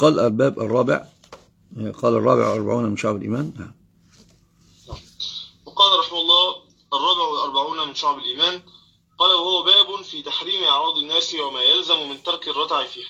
قال الباب الرابع، قال الرابع 40 من شعب الإيمان. وقال رحمه الله: الرابع والأربعون من شعب الإيمان. قال: وهو باب في تحريم أعراض الناس وما يلزم من ترك الرتع فيها.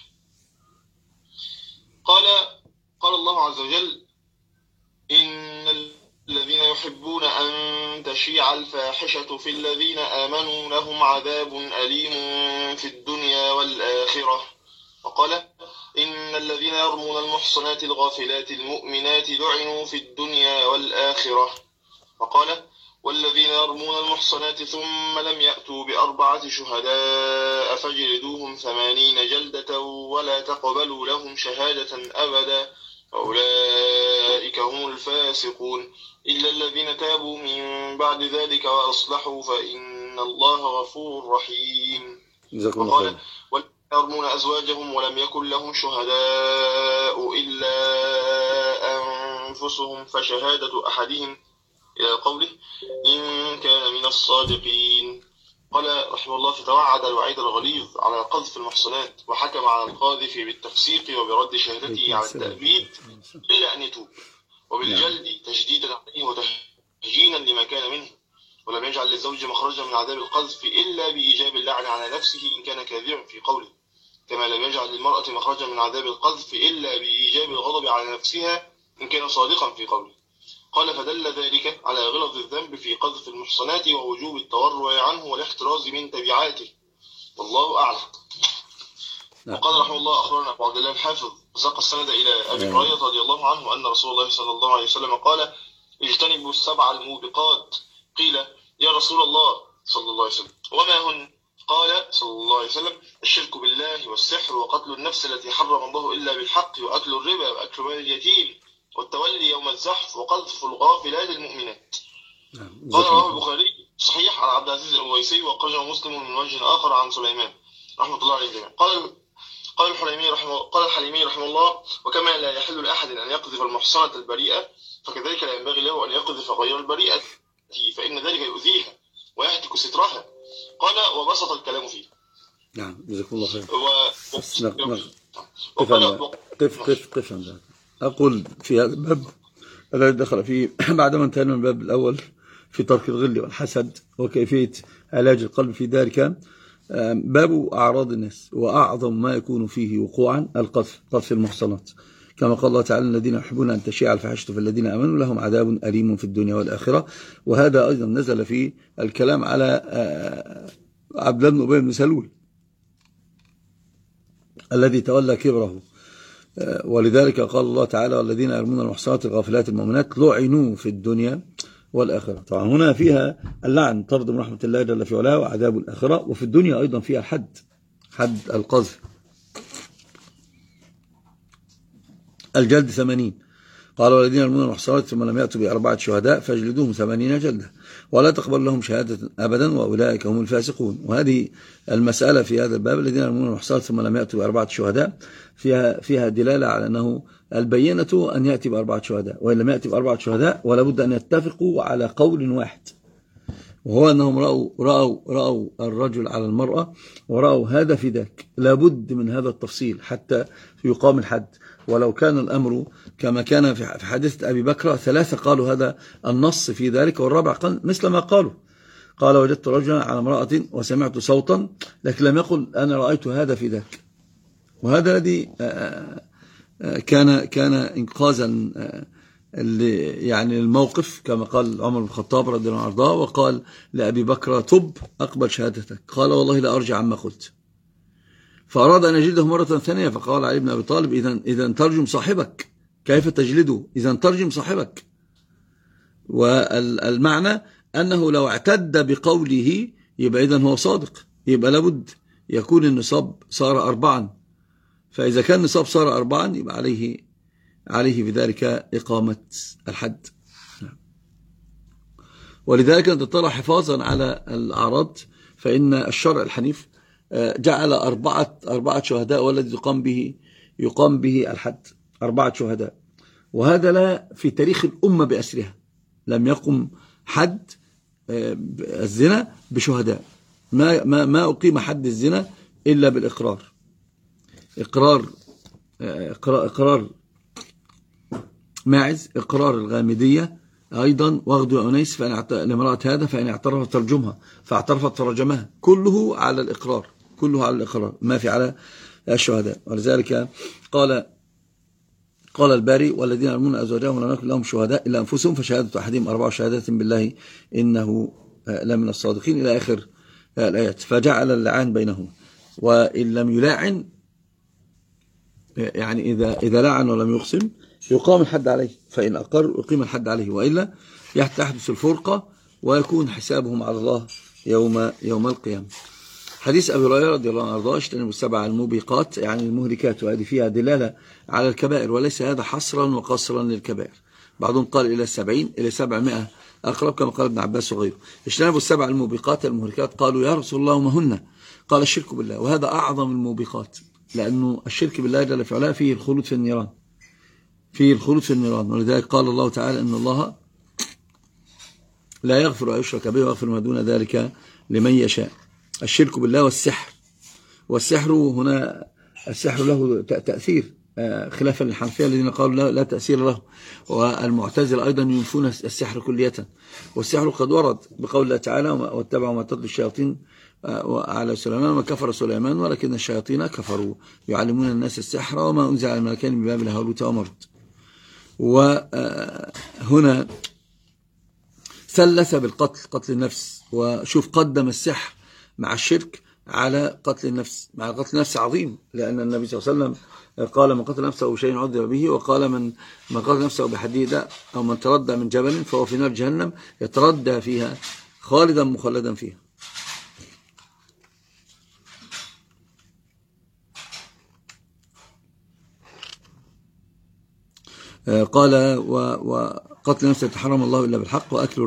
قال الله عز وجل: إن الذين يحبون أن تشيع الفاحشة في الذين آمنوا لهم عذاب أليم في الدنيا والآخرة. وقال: إن الذين يرمون المحصنات الغافلات المؤمنات لعنوا في الدنيا والآخرة. وقال: والذين يرمون المحصنات ثم لم يأتوا ب4 شهداء فاجلدوهم 80 جلدة ولا تقبلوا لهم شهادة أبدا أولئك هم الفاسقون إلا الذين تابوا من بعد ذلك وأصلحوا فإن الله غفور رحيم. وقال: والذين يرمون أزواجهم ولم يكن لهم شهداء إلا أنفسهم فشهادة أحدهم إلى قوله إن كان من الصادقين. قال رحمه الله: فتوعد الوعيد الغليظ على قذف المحصنات، وحكم على القاذف بالتفسيق وبرد شهادته على التأبيد إلا أن يتوب، وبالجلد تجديدا عليه وتهجينا لما كان منه، ولم يجعل للزوج مخرجا من عذاب القذف إلا بإيجاب اللعن على نفسه إن كان كاذبا في قوله، كما لم يجعل للمرأة مخرجا من عذاب القذف إلا بإيجاب الغضب على نفسها إن كان صادقا في قوله. قال: فدل ذلك على غلظ الذنب في قذف المحصنات ووجوب التورع عنه والاحتراز من تبعاته، والله أعلم. وقال رحمه الله: أخبرنا أبو عبد الله الحافظ وساق السند إلى أبي هريرة رضي الله عنه أن رسول الله صلى الله عليه وسلم قال: اجتنبوا 7 الموبقات. قيل: يا رسول الله صلى الله عليه وسلم وما هن؟ قال صلى الله عليه وسلم: الشرك بالله والسحر وقتل النفس التي حرم الله إلا بالحق وأكل الربا وأكل مال اليتيم والتولي يوم الزحف وقذف الغافلات المؤمنات. قال رواه البخاري صحيح عن عبد العزيز الأويسي، وأخرجه مسلم من وجه آخر عن سليمان رحمة الله عليه الجميع. قال الحليمي رحمه الله: وكما لا يحل لأحد أن يقذف المحصنة البريئة فكذلك لا ينبغي له أن يقذف غير البريئة، فإن ذلك يؤذيها ويهتك سترها. قال: وبسط الكلام فيه. نعم، جزاكم الله خير. قف عندك. أقول في هذا الباب الذي دخل فيه بعدما انتهينا من الباب الأول في ترك الغل والحسد وكيفية علاج القلب في ذلك، باب أعراض الناس، وأعظم ما يكون فيه وقوعا قذف المحصنات، كما قال الله تعالى: الذين يحبون أن تشيع الفاحشة في الذين آمنوا لهم عذاب أليم في الدنيا والآخرة. وهذا أيضا نزل في الكلام على عبد الله بن أبي بن سلول الذي تولى كبره، ولذلك قال الله تعالى: والذين يرمون المحصنات الغافلات المؤمنات لعنوا في الدنيا والآخرة. طبعا هنا فيها اللعن، طرد من رحمة الله جل في علاه، وعذاب الآخرة، وفي الدنيا أيضا فيها حد القذف، الجلد 80. قال: والذين يرمون المحصنات ثم لم يأتوا ب4 شهداء فاجلدوهم 80 جلدة ولا تقبل لهم شهادة أبدا وأولئك هم الفاسقون. وهذه المسألة في هذا الباب، الذين يرمون المحصنات ثم لم يأتوا ب4 شهداء، فيها دلالة على أنه البينة أن يأتي ب4 شهداء، وإن لم يأتي ب4 شهداء ولا بد أن يتفقوا على قول واحد، وهو أنهم رأوا الرجل على المرأة ورأوا هذا في ذاك. لابد من هذا التفصيل حتى يقام الحد. ولو كان الأمر كما كان في حادثة أبي بكر، 3 قالوا هذا النص في ذلك، والرابع قال مثل ما قالوا، قال: وجدت رجلا على امرأة وسمعت صوتا، لكن لم يقل أنا رأيت هذا في ذاك. وهذا الذي كان إنقاذا يعني الموقف، كما قال عمر بن الخطاب رضي الله عنه، وقال لأبي بكر: طب أقبل شهادتك. قال: والله لا أرجع عما قلت. فأراد أن يجلده مرة ثانية، فقال علي بن أبي طالب: إذا ترجم صاحبك. كيف تجلده؟ إذا ترجم صاحبك. والمعنى أنه لو اعتد بقوله يبقى إذن هو صادق، يبقى لابد يكون النصاب صار 4. فإذا كان النصاب صار 4 يبقى عليه بذلك إقامة الحد. ولذلك أنت ترى حفاظا على الأعراض، فإن الشرع الحنيف جعل 4 شهداء، والذي يقام به الحد 4 شهداء. وهذا لا في تاريخ الأمة بأسرها لم يقم حد الزنا بشهداء. ما أقيم حد الزنا إلا بالإقرار، إقرار إقرار ماعز، إقرار الغامدية أيضا، واخذ أنيس لامرأة هذا فإن اعترفت ترجمها، فاعترفت ترجمها، كله على الإقرار، كله على الإقرار، ما في على الشهداء. ولذلك قال الباري: والذين يرمون أزواجهم لم يكن لهم شهداء إلا أنفسهم فشهادة أحدهم 4 شهادات بالله إنه لمن الصادقين إلى آخر الآيات. فجعل اللعان بينهم، وإن لم يلاعن يعني إذا لعن ولم يقسم يقام الحد عليه، فإن أقر يقيم الحد عليه، وإلا تحدث الفرقة ويكون حسابهم على الله يوم القيامة. حديث أبي هريرة رضي الله عنه وارضاه: اجتنبوا السبع الموبقات، يعني المهلكات، وهذه فيها دلالة على الكبائر، وليس هذا حصرا وقصرا للكبائر. بعضهم قال إلى 70 إلى 700 أقرب، كما قال ابن عباس وغيره. اجتنبوا السبع الموبقات المهلكات. قالوا: يا رسول الله ما هن؟ قال: الشرك بالله، وهذا أعظم الموبقات، لأنه الشرك بالله جل في علاه فيه الخلود في النيران، ولذلك قال الله تعالى: إن الله لا يغفر أن يشرك به ويغفر ما دون ذلك لمن يشاء. الشرك بالله والسحر هنا السحر له تأثير، خلافا للحنفية الذين قالوا لا تأثير له، والمعتزلة أيضا ينفون السحر كلية. والسحر قد ورد بقول الله تعالى: واتبعوا ما تتلو الشياطين على سليمان وما كفر سليمان ولكن الشياطين كفروا يعلمون الناس السحر وما أنزل على الملكين ببابل هاروت وماروت. وهنا ثلث بالقتل، قتل النفس، وشوف قدم السحر مع الشرك على قتل النفس، مع قتل النفس عظيم، لأن النبي صلى الله عليه وسلم قال: من قتل نفسه بشيء عذب به، وقال: من قتل نفسه بحديدة أو من تردى من جبل فهو في نار جهنم يتردى فيها خالدا مخلدا فيها. قال: وقتل نفسه يتحرم الله إلا بالحق، وأكل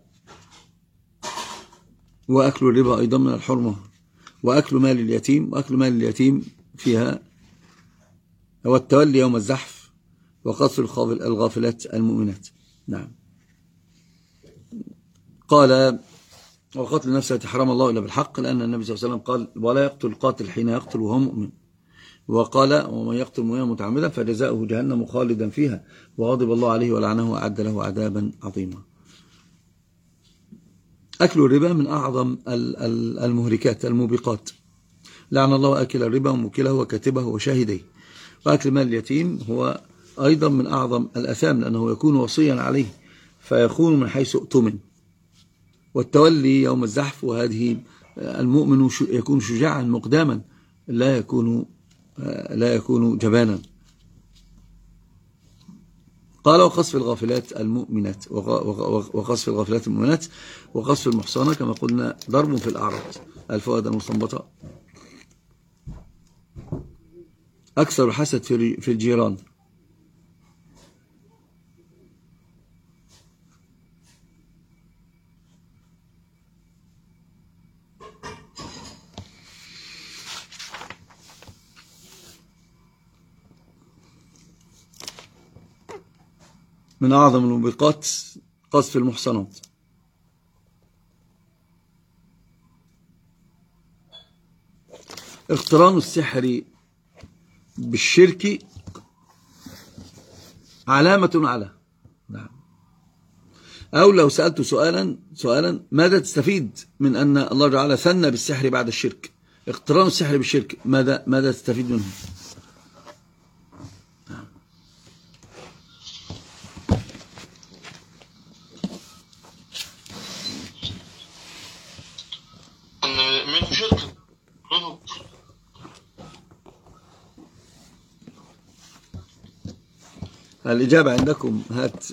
الربا أيضا من الحرمة، وأكل مال اليتيم فيها، والتولي يوم الزحف، وقتل الغافلات المؤمنات. نعم. قال: وقتل نفسه يتحرم الله إلا بالحق، لأن النبي صلى الله عليه وسلم قال: ولا يقتل القاتل حين يقتل وهو مؤمن. وقال: ومن يقتل مؤمنا متعمدا فجزاؤه جهنم خالدا فيها وغضب الله عليه ولعنه وأعد له عذابا عظيما. أكل الربا من أعظم المهلكات الموبقات، لعن الله أكل الربا وموكله وكاتبه وشاهديه. وأكل مال اليتيم هو أيضا من أعظم الأثام، لأنه يكون وصيا عليه فيخون من حيث اؤتمن. والتولي يوم الزحف، وهذه المؤمن يكون شجاعا مقداما، لا يكون جبانا. قال: وقصف الغافلات المؤمنات، وقصف المحصنة كما قلنا ضرب في الأعراض. الفوائد المستنبطة: أكثر الحسد في الجيران. من أعظم الموبقات قذف المحصنات. اقتران السحر بالشرك علامة على، نعم. أو لو سألت سؤالا ماذا تستفيد من أن الله تعالى ثنى بالسحر بعد الشرك؟ اقتران السحر بالشرك ماذا تستفيد منه؟ منه شرك، منه الإجابة عندكم. هات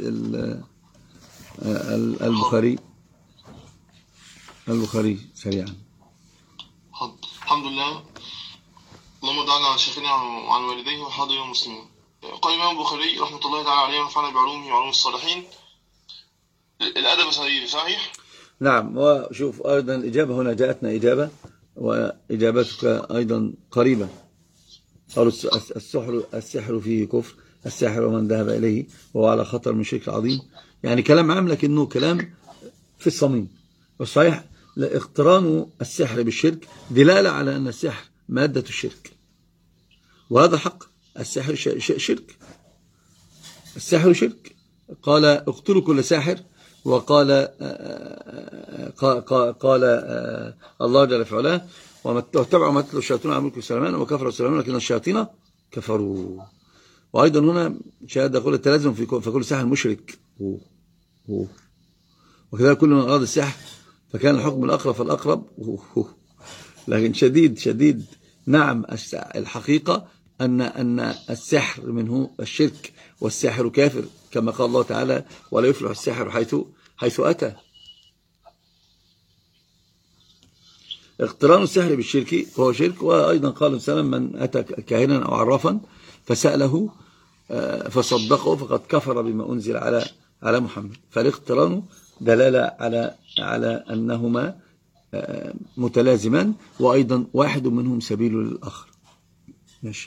البخاري سريعا. الحمد لله، اللهم دعنا عن شيخنا وعن والديه وحاضر المسلمين. قال الإمام البخاري رحمة الله تعالى عليه ونفعنا بعلومه وعلوم الصالحين: الأدب صحيح؟ نعم. وشوف أيضا الإجابة هنا جاءتنا إجابة، وإجابتك أيضا قريبة. قالوا: السحر فيه كفر، الساحر ومن ذهب إليه وهو على خطر من شرك عظيم. يعني كلام عام لكنه كلام في الصميم. والصحيح اقتران السحر بالشرك دلالة على أن السحر مادة الشرك، وهذا حق، السحر شرك، السحر شرك. قال اقتلوا كل ساحر، وقال قال الله جل في علاه واتبعوا ما تتلو الشياطين على ملك سليمان وكفروا سليمان لكن الشياطين كفروا. وأيضا هنا شهادة يقول التلازم فكل ساحر مشرك، وكذلك كل من أراد السحر فكان الحكم الأقرب فالأقرب. لكن شديد نعم، الحقيقة أن السحر منه الشرك، والساحر كافر كما قال الله تعالى ولا يفلح الساحر حيث أتى. اقتران السحر بالشرك هو شرك. وأيضا قال وسلم من أتى كاهنا أو عرافا فسأله فصدقه فقد كفر بما أنزل على محمد. فالاقتران دلالة على أنهما متلازمان، وأيضا واحد منهم سبيل للآخر. ماشي.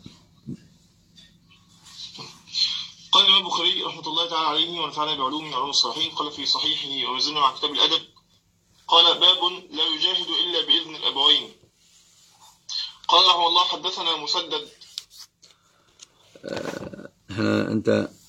قال الإمام البخاري رحمة الله تعالى عليه ونفعنا بعلوم من علوم الصالحين قال في صحيحه ومزلنا مع كتاب الأدب قال باب لا يجاهد إلا بإذن الأبوين. قال رحمه الله حدثنا مسدد. أنت